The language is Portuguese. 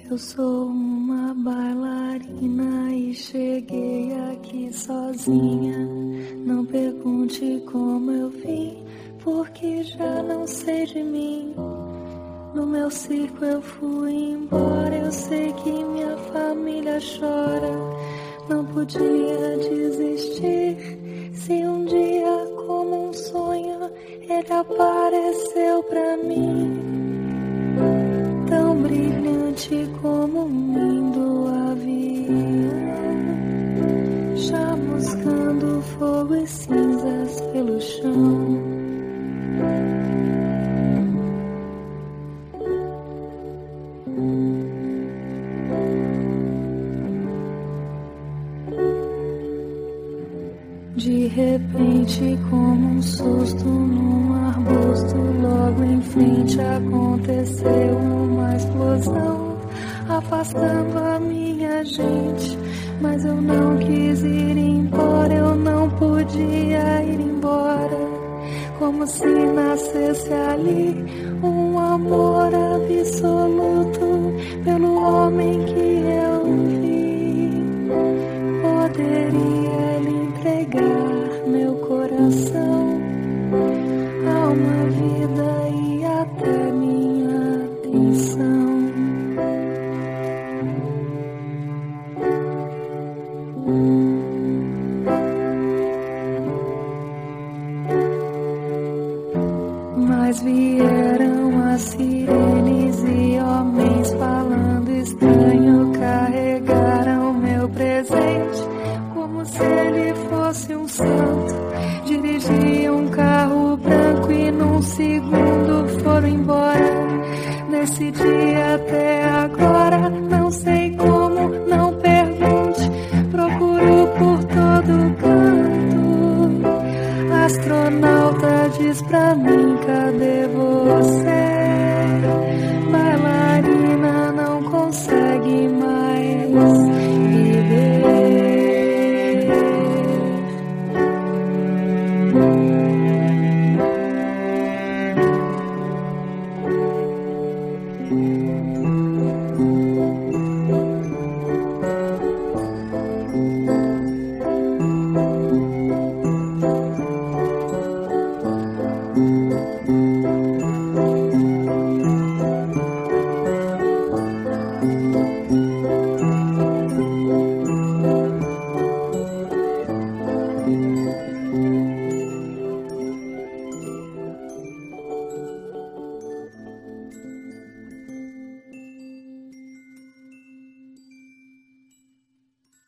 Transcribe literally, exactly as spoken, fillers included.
Eu sou uma bailarina e cheguei aqui sozinha. Não pergunte como eu vim, porque já não sei de mim. No meu circo eu fui embora, eu sei que minha família chora. Não podia desistir, se um dia como um sonho ele apareceu pra mim. Tão brilhante como um lindo avião, chamuscando fogo e cinzas pelo chão. De repente, como um susto num arbusto, logo em frente aconteceu uma explosão, afastando a minha gente. Mas eu não quis ir embora, eu não podia ir embora. Como se nascesse ali um amor absoluto pelo homem que eu vi. Poderia lhe entregar meu coração, alma, vida e até minha atenção. Mas vieram as sirenes e homens falando estranho, carregaram meu presente como se ele fosse um santo. Dirigia um carro branco e num segundo foram embora. Desse dia até agora, não sei como, não pergunte, procuro por todo canto. Astronauta diz pra mim, cadê você? Bailarina não consegue mais viver. Thank you.